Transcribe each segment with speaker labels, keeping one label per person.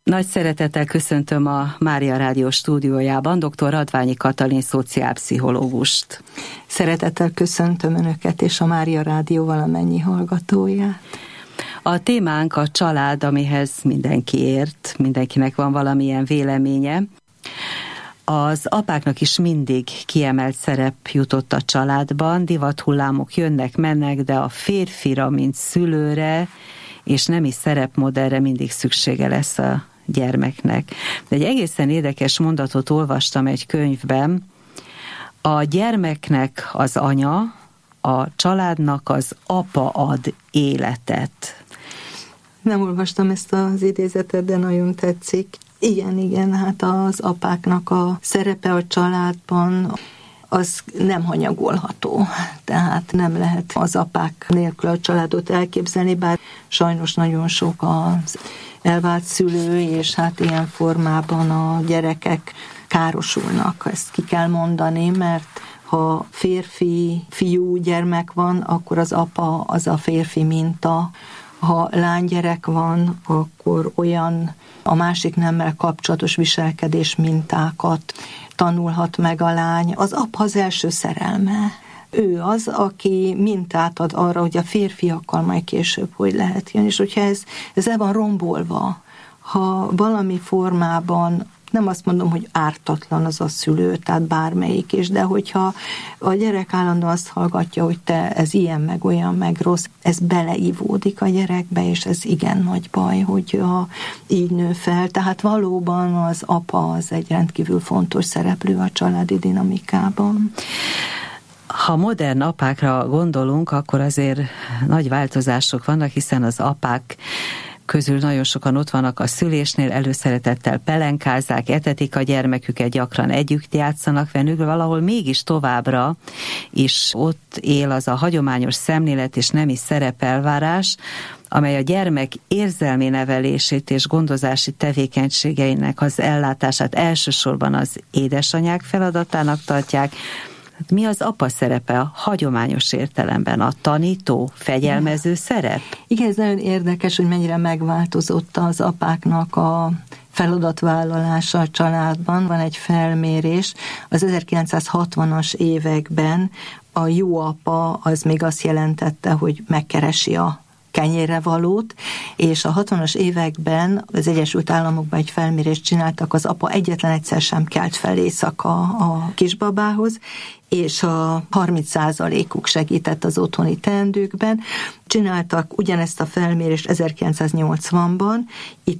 Speaker 1: Nagy szeretettel köszöntöm a Mária Rádió stúdiójában dr. Radványi Katalin szociálpszichológust.
Speaker 2: Szeretettel köszöntöm Önöket és a Mária Rádió valamennyi hallgatóját.
Speaker 1: A témánk a család, amihez mindenki ért, mindenkinek van valamilyen véleménye. Az apáknak is mindig kiemelt szerep jutott a családban, divathullámok jönnek-mennek, de a férfira, mint szülőre és nemi szerepmodellre mindig szüksége lesz a gyermeknek. De egy egészen érdekes mondatot olvastam egy könyvben. A gyermeknek az anya, a családnak az apa ad életet.
Speaker 2: Nem olvastam ezt az idézetet, de nagyon tetszik. Igen, hát az apáknak a szerepe a családban az nem hanyagolható. Tehát nem lehet az apák nélkül a családot elképzelni, bár sajnos nagyon sok az elvált szülő, és hát ilyen formában a gyerekek károsulnak. Ezt ki kell mondani, mert ha férfi, fiú gyermek van, akkor az apa az a férfi minta. Ha lánygyerek van, akkor olyan a másik nemmel kapcsolatos viselkedés mintákat tanulhat meg a lány. Az apa az első szerelme. Ő az, aki mintát ad arra, hogy a férfiakkal majd később hogy lehet jönni. És hogyha ez el van rombolva, ha valami formában, nem azt mondom, hogy ártatlan az a szülő, tehát bármelyik is, de hogyha a gyerek állandóan azt hallgatja, hogy te ez ilyen, meg olyan, meg rossz, ez beleivódik a gyerekbe, és ez igen nagy baj, hogy így nő fel. Tehát valóban az apa az egy rendkívül fontos szereplő a családi dinamikában.
Speaker 1: Ha modern apákra gondolunk, akkor azért nagy változások vannak, hiszen az apák közül nagyon sokan ott vannak a szülésnél, előszeretettel pelenkázzák, etetik a gyermeküket, gyakran együtt játszanak velük, valahol mégis továbbra is ott él az a hagyományos szemlélet és nemi szerepelvárás, amely a gyermek érzelmi nevelését és gondozási tevékenységeinek az ellátását elsősorban az édesanyák feladatának tartják. Mi az apa szerepe a hagyományos értelemben? A tanító, fegyelmező szerep?
Speaker 2: Igen, ez nagyon érdekes, hogy mennyire megváltozott az apáknak a feladatvállalása a családban. Van egy felmérés, az 1960-as években a jó apa az még azt jelentette, hogy megkeresi a kenyérre valót, és a 60-as években az Egyesült Államokban egy felmérést csináltak, az apa egyetlen egyszer sem kelt fel éjszaka a kisbabához, és a 30%-uk segített az otthoni teendőkben. Csináltak ugyanezt a felmérést 1980-ban, itt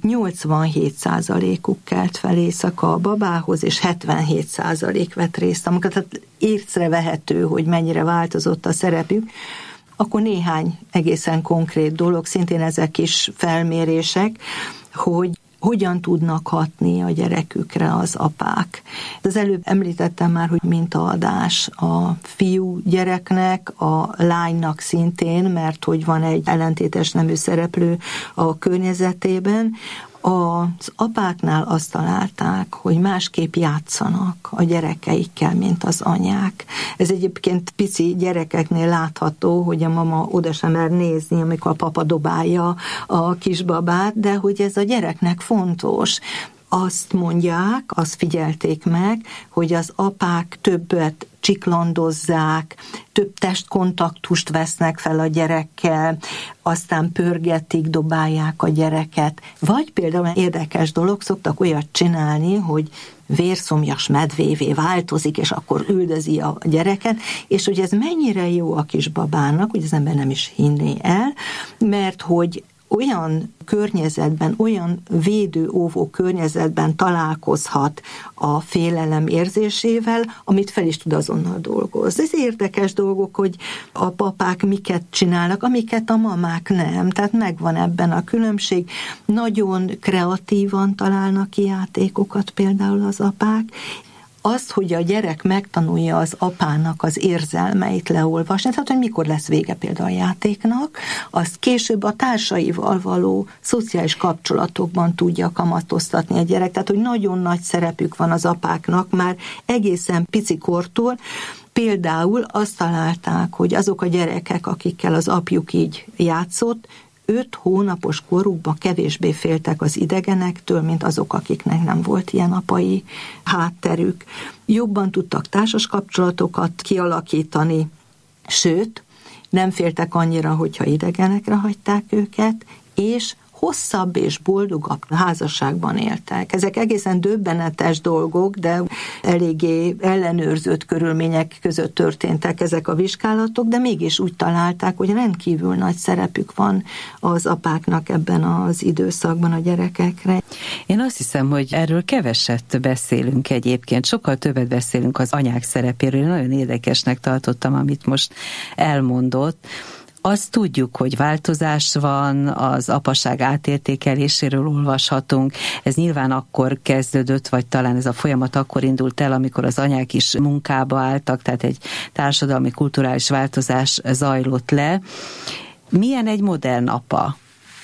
Speaker 2: 87%-uk kelt fel éjszaka a babához, és 77% vett részt. Amikor tehát észrevehető, hogy mennyire változott a szerepük. Akkor néhány egészen konkrét dolog, szintén ezek is felmérések, hogy hogyan tudnak hatni a gyerekükre az apák. Az előbb említettem már, hogy mintaadás a fiú gyereknek, a lánynak szintén, mert hogy van egy ellentétes nemű szereplő a környezetében. Az apáknál azt találták, hogy másképp játszanak a gyerekeikkel, mint az anyák. Ez egyébként pici gyerekeknél látható, hogy a mama oda sem mer nézni, amikor a papa dobálja a kisbabát, de hogy ez a gyereknek fontos. Azt mondják, azt figyelték meg, hogy az apák többet csiklandozzák, több testkontaktust vesznek fel a gyerekkel, aztán pörgetik, dobálják a gyereket. Vagy például érdekes dolog, szoktak olyat csinálni, hogy vérszomjas medvévé változik, és akkor üldözi a gyereket, és hogy ez mennyire jó a kisbabának, hogy az ember nem is hinné el, mert hogy olyan környezetben, olyan védő-óvó környezetben találkozhat a félelem érzésével, amit fel is tud azonnal dolgozni. Ez érdekes dolgok, hogy a papák miket csinálnak, amiket a mamák nem. Tehát megvan ebben a különbség. Nagyon kreatívan találnak ki játékokat például az apák, azt, hogy a gyerek megtanulja az apának az érzelmeit leolvasni, tehát hogy mikor lesz vége például a játéknak, azt később a társaival való szociális kapcsolatokban tudja kamatoztatni a gyerek, tehát hogy nagyon nagy szerepük van az apáknak már egészen picikortól. Például azt találták, hogy azok a gyerekek, akikkel az apjuk így játszott, 5 hónapos korukban kevésbé féltek az idegenektől, mint azok, akiknek nem volt ilyen apai hátterük. Jobban tudtak társas kapcsolatokat kialakítani, sőt, nem féltek annyira, hogyha idegenekre hagyták őket, és hosszabb és boldogabb házasságban éltek. Ezek egészen döbbenetes dolgok, de eléggé ellenőrzött körülmények között történtek ezek a vizsgálatok, de mégis úgy találták, hogy rendkívül nagy szerepük van az apáknak ebben az időszakban a gyerekekre.
Speaker 1: Én azt hiszem, hogy erről keveset beszélünk egyébként, sokkal többet beszélünk az anyák szerepéről. Nagyon érdekesnek tartottam, amit most elmondott. Azt tudjuk, hogy változás van, az apaság átértékeléséről olvashatunk. Ez nyilván akkor kezdődött, vagy talán ez a folyamat akkor indult el, amikor az anyák is munkába álltak, tehát egy társadalmi, kulturális változás zajlott le. Milyen egy modern apa?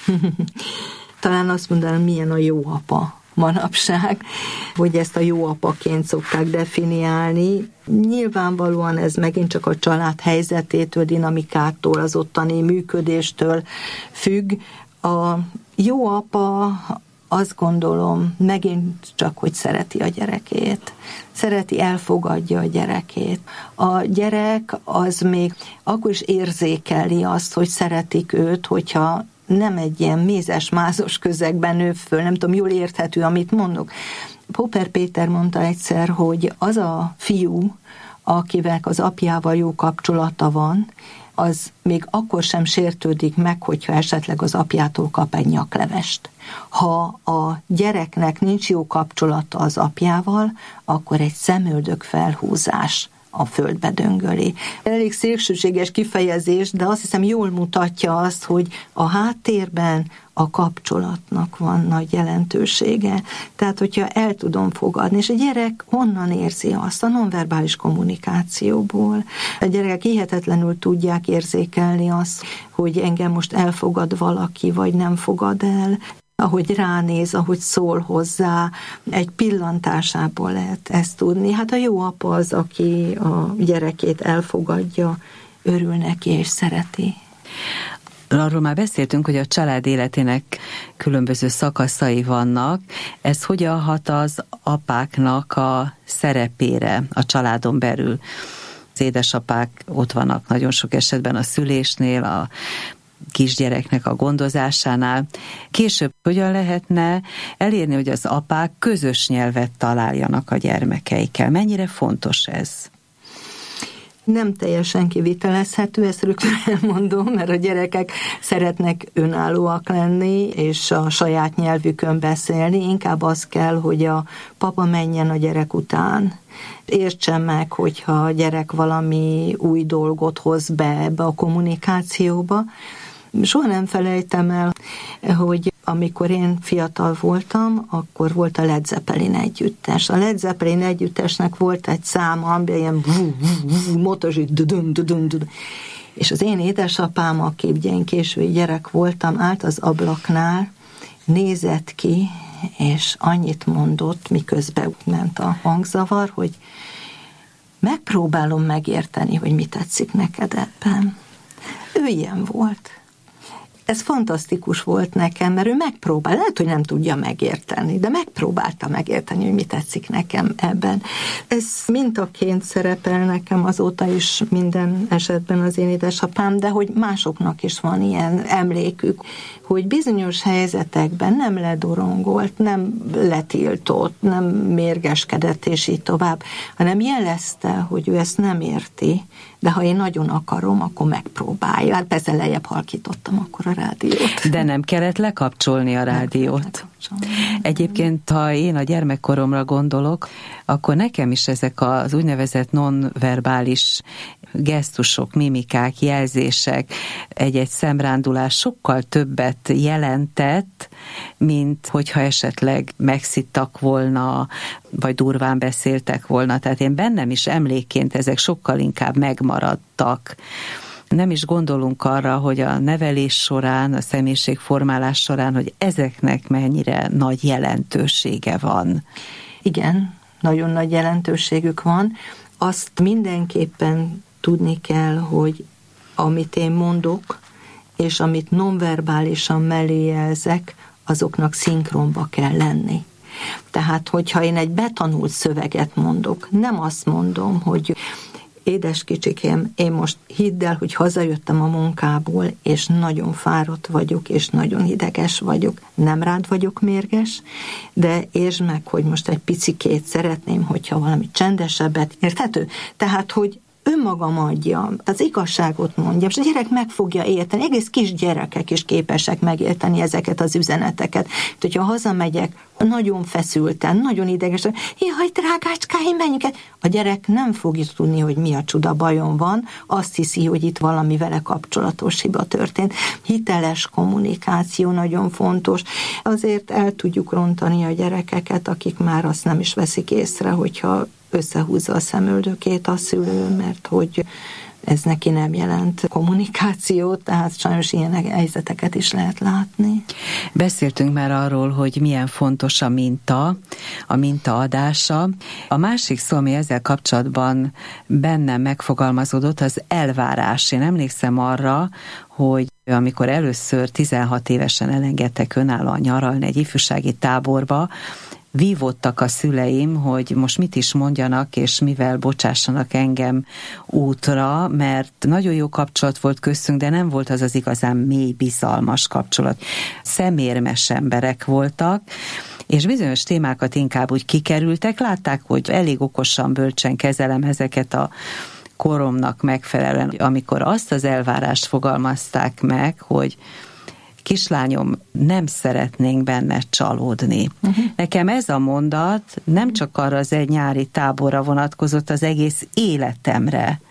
Speaker 2: Talán azt mondanám, milyen a jó apa manapság, hogy ezt a jó apaként szokták definiálni. Nyilvánvalóan ez megint csak a család helyzetétől, dinamikától, az ottani működéstől függ. A jó apa, azt gondolom, megint csak, hogy szereti a gyerekét. Szereti, elfogadja a gyerekét. A gyerek az még akkor is érzékeli azt, hogy szeretik őt, hogyha nem egy ilyen mézes-mázos közegben nő föl, nem tudom, jól érthető, amit mondok. Popper Péter mondta egyszer, hogy az a fiú, akivel az apjával jó kapcsolata van, az még akkor sem sértődik meg, hogyha esetleg az apjától kap egy nyaklevest. Ha a gyereknek nincs jó kapcsolata az apjával, akkor egy szemöldök felhúzás a földbe döngöli. Elég szélsőséges kifejezés, de azt hiszem jól mutatja azt, hogy a háttérben a kapcsolatnak van nagy jelentősége. Tehát, hogyha el tudom fogadni, és a gyerek honnan érzi azt? A nonverbális kommunikációból. A gyerekek hihetetlenül tudják érzékelni azt, hogy engem most elfogad valaki, vagy nem fogad el. Ahogy ránéz, ahogy szól hozzá, egy pillantásából lehet ezt tudni. Hát a jó apa az, aki a gyerekét elfogadja, örül neki és szereti.
Speaker 1: Arról már beszéltünk, hogy a család életének különböző szakaszai vannak. Ez hogyan hat az apáknak a szerepére a családon belül? Az édesapák ott vannak nagyon sok esetben a szülésnél, a kisgyereknek a gondozásánál. Később hogyan lehetne elérni, hogy az apák közös nyelvet találjanak a gyermekeikkel? Mennyire fontos ez?
Speaker 2: Nem teljesen kivitelezhető, ezt rögtön elmondom, mert a gyerekek szeretnek önállóak lenni, és a saját nyelvükön beszélni. Inkább az kell, hogy a papa menjen a gyerek után. Értsen meg, hogyha a gyerek valami új dolgot hoz be ebbe a kommunikációba. Soha nem felejtem el, hogy amikor én fiatal voltam, akkor volt a Led Zeppelin együttes. A Led Zeppelin együttesnek volt egy száma, ami ilyen motorzsít, és az én édesapám, aki ugye én késői gyerek voltam, állt az ablaknál, nézett ki, és annyit mondott, miközben ment a hangzavar, hogy megpróbálom megérteni, hogy mi tetszik neked ebben. Ő ilyen volt. Ez fantasztikus volt nekem, mert ő megpróbál, lehet, hogy nem tudja megérteni, de megpróbálta megérteni, hogy mi tetszik nekem ebben. Ez mintaként szerepel nekem azóta is minden esetben az én édesapám, de hogy másoknak is van ilyen emlékük, hogy bizonyos helyzetekben nem ledorongolt, nem letiltott, nem mérgeskedett, és így tovább, hanem jelezte, hogy ő ezt nem érti, de ha én nagyon akarom, akkor megpróbálja. Hát persze lejjebb halkítottam akkor a rádiót.
Speaker 1: De nem kellett lekapcsolni a rádiót. Egyébként, ha én a gyermekkoromra gondolok, akkor nekem is ezek az úgynevezett nonverbális gesztusok, mimikák, jelzések, egy-egy szemrándulás sokkal többet jelentett, mint hogyha esetleg megszittak volna, vagy durván beszéltek volna. Tehát én bennem is emlékként ezek sokkal inkább megmaradtak. Nem is gondolunk arra, hogy a nevelés során, a személyiségformálás során, hogy ezeknek mennyire nagy jelentősége van.
Speaker 2: Igen, nagyon nagy jelentőségük van. Azt mindenképpen tudni kell, hogy amit én mondok, és amit nonverbálisan mellé jelzek, azoknak szinkronba kell lenni. Tehát, hogyha én egy betanult szöveget mondok, nem azt mondom, hogy édes kicsikém, én most hidd el, hogy hazajöttem a munkából, és nagyon fáradt vagyok, és nagyon ideges vagyok. Nem rád vagyok mérges, de értsd meg, hogy most egy picikét szeretném, hogyha valami csendesebbet, érthető? Tehát, hogy önmagam adja, az igazságot mondja, és a gyerek meg fogja érteni, egész kis gyerekek is képesek megérteni ezeket az üzeneteket. Tehát, hogyha hazamegyek, nagyon feszülten, nagyon idegesen, jaj, drágácskáim, menjünk el. A gyerek nem fogja tudni, hogy mi a csuda bajom van, azt hiszi, hogy itt valami vele kapcsolatos hiba történt. Hiteles kommunikáció nagyon fontos. Azért el tudjuk rontani a gyerekeket, akik már azt nem is veszik észre, hogyha összehúzza a szemöldökét a szülő, mert hogy ez neki nem jelent kommunikációt, tehát sajnos ilyen helyzeteket is lehet látni.
Speaker 1: Beszéltünk már arról, hogy milyen fontos a mintaadása. A másik szó, ami ezzel kapcsolatban bennem megfogalmazódott, az elvárás. Én emlékszem arra, hogy amikor először 16 évesen elengedtek önállóan nyaralni egy ifjúsági táborba, vívottak a szüleim, hogy most mit is mondjanak, és mivel bocsássanak engem útra, mert nagyon jó kapcsolat volt köztünk, de nem volt az az igazán mély, bizalmas kapcsolat. Szemérmes emberek voltak, és bizonyos témákat inkább úgy kikerültek, látták, hogy elég okosan, bölcsen kezelem ezeket a koromnak megfelelően, amikor azt az elvárást fogalmazták meg, hogy kislányom, nem szeretnénk benne csalódni. Nekem ez a mondat nem csak arra az egy nyári táborra vonatkozott, az egész életemre.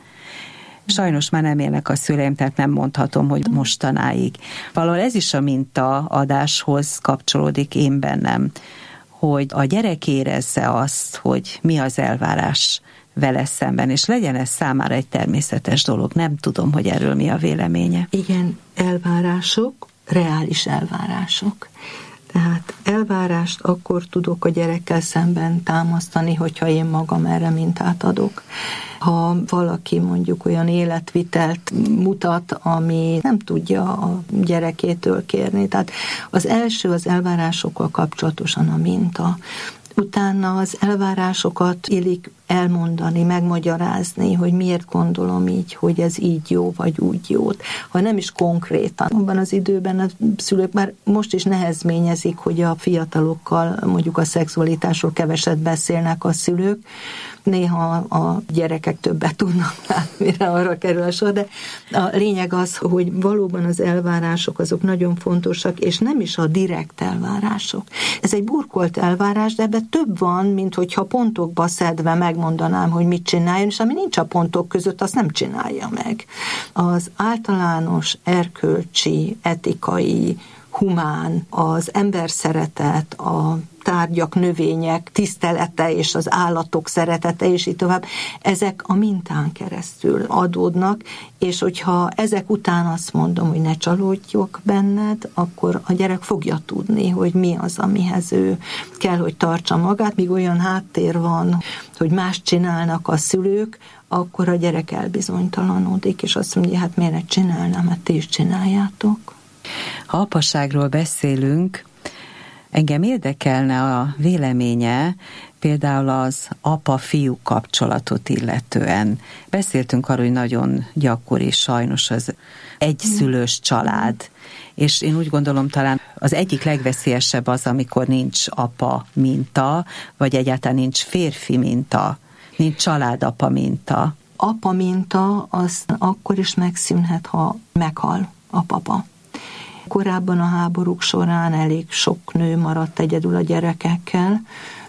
Speaker 1: Sajnos már nem élnek a szüleim, tehát nem mondhatom, hogy mostanáig. Valahol ez is a mintaadáshoz kapcsolódik én bennem, hogy a gyerek érezze azt, hogy mi az elvárás vele szemben, és legyen ez számára egy természetes dolog. Nem tudom, hogy erről mi a véleménye.
Speaker 2: Igen, elvárások, reális elvárások. Tehát elvárást akkor tudok a gyerekkel szemben támasztani, hogyha én magam erre mintát adok. Ha valaki mondjuk olyan életvitelt mutat, ami nem tudja a gyerekétől kérni. Tehát az első az elvárásokkal kapcsolatosan a minta. Utána az elvárásokat illik elmondani, megmagyarázni, hogy miért gondolom így, hogy ez így jó, vagy úgy jó. Ha nem is konkrétan. Abban az időben a szülők már most is nehezményezik, hogy a fiatalokkal mondjuk a szexualitásról keveset beszélnek a szülők. Néha a gyerekek többet tudnak látni, mire arra kerül a sor, de a lényeg az, hogy valóban az elvárások azok nagyon fontosak, és nem is a direkt elvárások. Ez egy burkolt elvárás, de ebben több van, mint hogyha pontokba szedve megmondanám, hogy mit csináljon, és ami nincs a pontok között, azt nem csinálja meg. Az általános erkölcsi, etikai, humán, az emberszeretet, a tárgyak, növények tisztelete és az állatok szeretete, és így tovább, ezek a mintán keresztül adódnak, és hogyha ezek után azt mondom, hogy ne csalódjak benned, akkor a gyerek fogja tudni, hogy mi az, amihez ő kell, hogy tartsa magát, míg olyan háttér van, hogy más csinálnak a szülők, akkor a gyerek elbizonytalanodik, és azt mondja, hát miért ne csinálnám, hát ti is csináljátok.
Speaker 1: Ha apasságról beszélünk, engem érdekelne a véleménye például az apa-fiú kapcsolatot illetően. Beszéltünk arról, hogy nagyon gyakori sajnos az egyszülős család, és én úgy gondolom, talán az egyik legveszélyesebb az, amikor nincs apa minta, vagy egyáltalán nincs férfi minta, nincs családapa minta.
Speaker 2: Apa minta az akkor is megszűnhet, ha meghal a papa. Korábban a háborúk során elég sok nő maradt egyedül a gyerekekkel,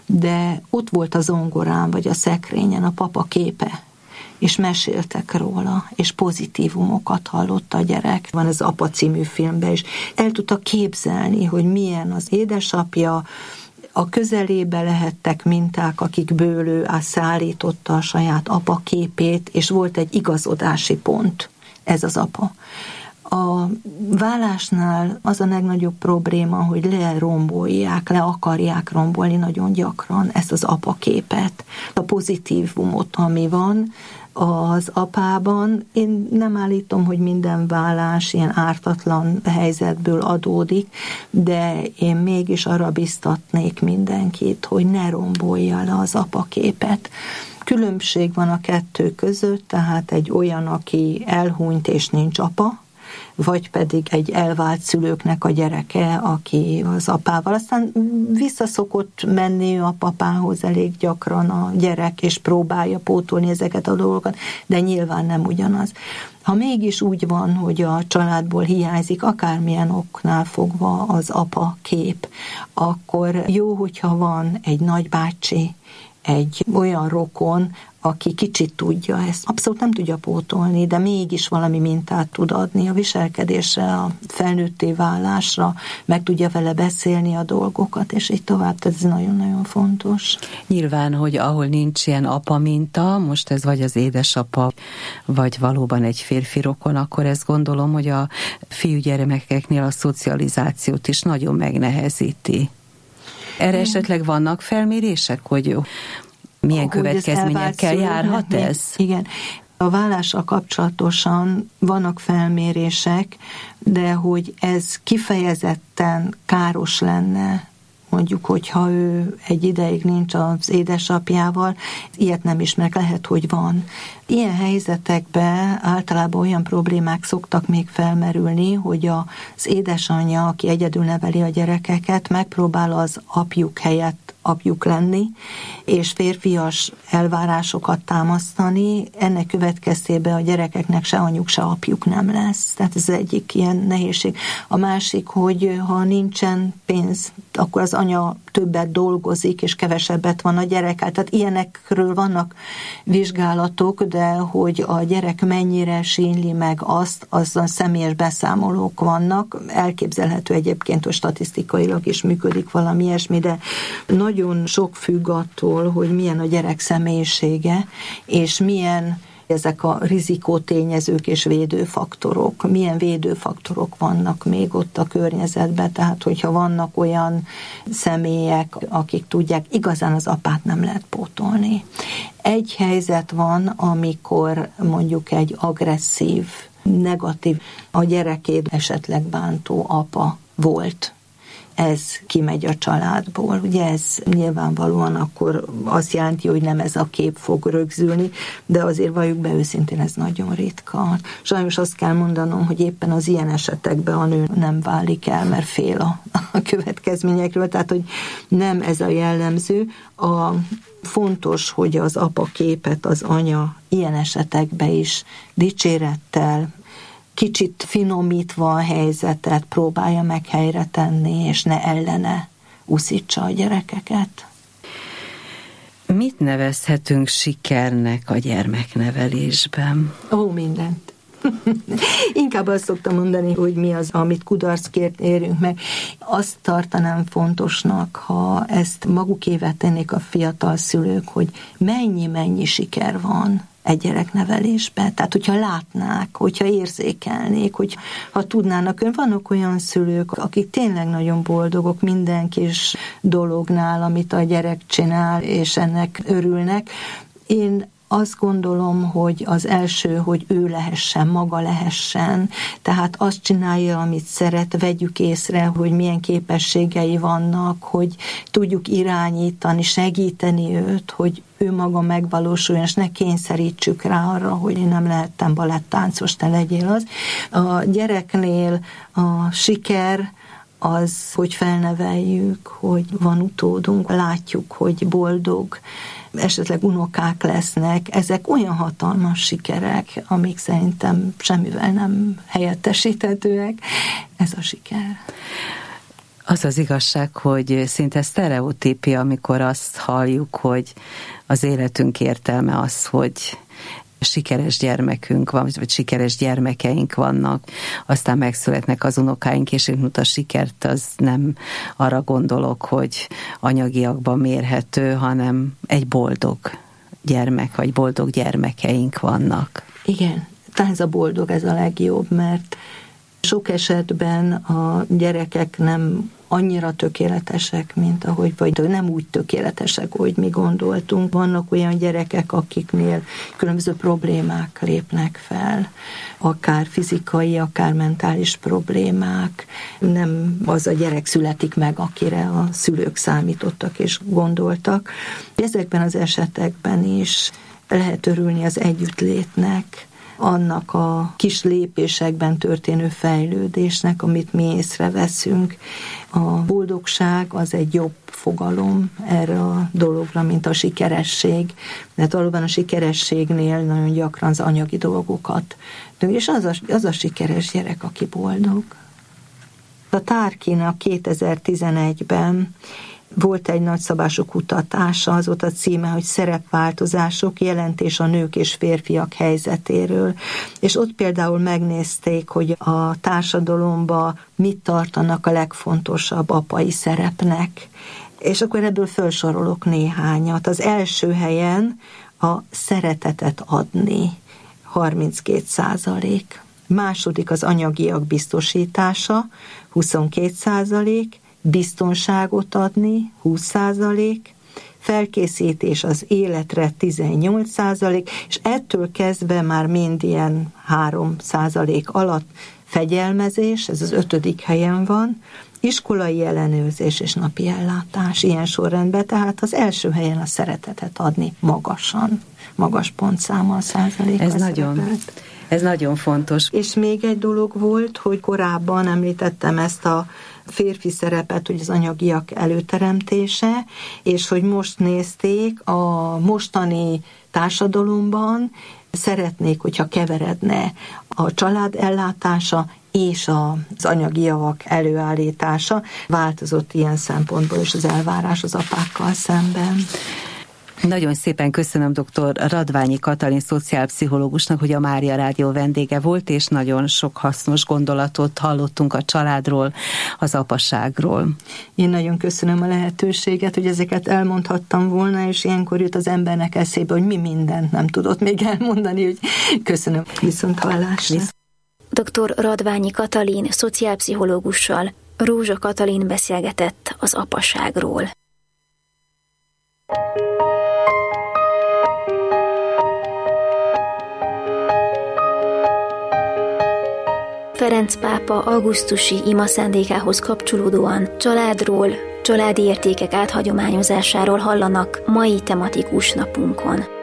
Speaker 2: de ott volt a zongorán vagy a szekrényen a papa képe, és meséltek róla, és pozitívumokat hallott a gyerek. Van az Apa című filmben is. El tudta képzelni, hogy milyen az édesapja, a közelébe lehettek minták, akikből ő szállította a saját apa képét, és volt egy igazodási pont, ez az apa. A vállásnál az a legnagyobb probléma, hogy le akarják rombolni nagyon gyakran ezt az apaképet. A pozitívumot, ami van, az apában. Én nem állítom, hogy minden vállás ilyen ártatlan helyzetből adódik, de én mégis arra biztatnék mindenkit, hogy ne rombolja le az apaképet. Különbség van a kettő között, tehát egy olyan, aki elhunyt és nincs apa, vagy pedig egy elvált szülőknek a gyereke, aki az apával. Aztán visszaszokott menni a papához elég gyakran a gyerek, és próbálja pótolni ezeket a dolgokat, de nyilván nem ugyanaz. Ha mégis úgy van, hogy a családból hiányzik akármilyen oknál fogva az apa kép, akkor jó, hogyha van egy nagybácsi, egy olyan rokon, aki kicsit tudja ezt. Abszolút nem tudja pótolni, de mégis valami mintát tud adni a viselkedésre, a felnőtté válásra, meg tudja vele beszélni a dolgokat, és így tovább, tehát ez nagyon-nagyon fontos.
Speaker 1: Nyilván, hogy ahol nincs ilyen apa minta, most ez vagy az édesapa, vagy valóban egy férfi rokon, akkor ezt gondolom, hogy a fiúgyermekeknél a szocializációt is nagyon megnehezíti. Erre esetleg vannak felmérések, hogy milyen következményekkel járhat ez?
Speaker 2: Igen. A vállással kapcsolatosan vannak felmérések, de hogy ez kifejezetten káros lenne, mondjuk, hogyha ő egy ideig nincs az édesapjával, ilyet nem ismerek, lehet, hogy van. Ilyen helyzetekben általában olyan problémák szoktak még felmerülni, hogy az édesanyja, aki egyedül neveli a gyerekeket, megpróbál az apjuk helyett apjuk lenni, és férfias elvárásokat támasztani, ennek következtében a gyerekeknek se anyjuk, se apjuk nem lesz. Tehát ez egyik ilyen nehézség. A másik, hogy ha nincsen pénz, akkor az anya többet dolgozik, és kevesebbet van a gyerek. Tehát ilyenekről vannak vizsgálatok, de hogy a gyerek mennyire sínli meg azt, azzal személyes beszámolók vannak. Elképzelhető egyébként, hogy statisztikailag is működik valami ilyesmi, de nagyon sok függ attól, hogy milyen a gyerek személyisége, és milyen ezek a rizikótényezők és védőfaktorok, milyen védőfaktorok vannak még ott a környezetben, tehát hogyha vannak olyan személyek, akik tudják, igazán az apát nem lehet pótolni. Egy helyzet van, amikor mondjuk egy agresszív, negatív, a gyerekét esetleg bántó apa volt. Ez kimegy a családból. Ugye ez nyilvánvalóan akkor azt jelenti, hogy nem ez a kép fog rögzülni, de azért valljuk be őszintén, ez nagyon ritka. Sajnos azt kell mondanom, hogy éppen az ilyen esetekben a nő nem válik el, mert fél a következményekről, tehát hogy nem ez a jellemző. Fontos, hogy az apa képet az anya ilyen esetekben is dicsérettel, kicsit finomítva a helyzetet próbálja meg helyre tenni, és ne ellene uszítsa a gyerekeket.
Speaker 1: Mit nevezhetünk sikernek a gyermeknevelésben?
Speaker 2: Mindent. Inkább azt szoktam mondani, hogy mi az, amit kudarcként érünk meg. Azt tartanám fontosnak, ha ezt magukévá tennék a fiatal szülők, hogy mennyi siker van egy gyereknevelésben. Tehát, hogyha látnák, hogyha érzékelnék, ha tudnának. Vannak olyan szülők, akik tényleg nagyon boldogok minden kis dolognál, amit a gyerek csinál, és ennek örülnek. Én azt gondolom, hogy az első, hogy ő lehessen, maga lehessen, tehát azt csinálja, amit szeret, vegyük észre, hogy milyen képességei vannak, hogy tudjuk irányítani, segíteni őt, hogy ő maga megvalósuljon, és ne kényszerítsük rá arra, hogy én nem lehettem balettáncos, te legyél az. A gyereknél a siker az, hogy felneveljük, hogy van utódunk, látjuk, hogy boldog, esetleg unokák lesznek, ezek olyan hatalmas sikerek, amik szerintem semmivel nem helyettesíthetőek. Ez a siker.
Speaker 1: Az az igazság, hogy szinte sztereotípia, amikor azt halljuk, hogy az életünk értelme az, hogy sikeres gyermekünk van, vagy sikeres gyermekeink vannak, aztán megszületnek az unokáink, és én a sikert az nem arra gondolok, hogy anyagiakban mérhető, hanem egy boldog gyermek, vagy boldog gyermekeink vannak.
Speaker 2: Igen, talán ez a boldog, ez a legjobb, mert sok esetben a gyerekek nem annyira tökéletesek, mint ahogy, vagy nem úgy tökéletesek, ahogy mi gondoltunk. Vannak olyan gyerekek, akiknél különböző problémák lépnek fel, akár fizikai, akár mentális problémák. Nem az a gyerek születik meg, akire a szülők számítottak és gondoltak. Ezekben az esetekben is lehet örülni az együttlétnek, annak a kis lépésekben történő fejlődésnek, amit mi észreveszünk. A boldogság az egy jobb fogalom erre a dologra, mint a sikeresség. Mert valóban a sikerességnél nagyon gyakran az anyagi dolgokat. És az a sikeres gyerek, aki boldog. A Tarkinak 2011-ben volt egy nagyszabású kutatása, az volt a címe, hogy Szerepváltozások, jelentés a nők és férfiak helyzetéről. És ott például megnézték, hogy a társadalomban mit tartanak a legfontosabb apai szerepnek. És akkor ebből felsorolok néhányat. Az első helyen a szeretetet adni, 32%. Második az anyagiak biztosítása, 22%. Biztonságot adni, 20%, felkészítés az életre 18%, és ettől kezdve már mind ilyen 3% alatt fegyelmezés, ez az 5. helyen van, iskolai ellenőrzés és napi ellátás, ilyen sorrendben, tehát az első helyen a szeretetet adni magasan, magas pontszámmal százalékkal.
Speaker 1: Ez nagyon fontos.
Speaker 2: És még egy dolog volt, hogy korábban említettem ezt a férfi szerepet, hogy az anyagiak előteremtése, és hogy most nézték a mostani társadalomban, szeretnék, hogyha keveredne a család ellátása és az anyagi javak előállítása. Változott ilyen szempontból is az elvárás az apákkal szemben.
Speaker 1: Nagyon szépen köszönöm dr. Radványi Katalin szociálpszichológusnak, hogy a Mária Rádió vendége volt, és nagyon sok hasznos gondolatot hallottunk a családról, az apaságról.
Speaker 2: Én nagyon köszönöm a lehetőséget, hogy ezeket elmondhattam volna, és ilyenkor jut az embernek eszébe, hogy mi mindent nem tudott még elmondani, hogy köszönöm. Viszonthallásra.
Speaker 3: Dr. Radványi Katalin szociálpszichológussal Rózsa Katalin beszélgetett az apaságról. Ferenc pápa augusztusi imaszándékához kapcsolódóan családról, családi értékek áthagyományozásáról hallanak mai tematikus napunkon.